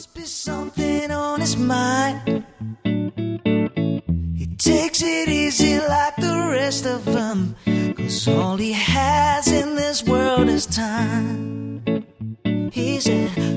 Must be something on his mind. He takes it easy like the rest of them, 'cause all he has in this world is time. He said,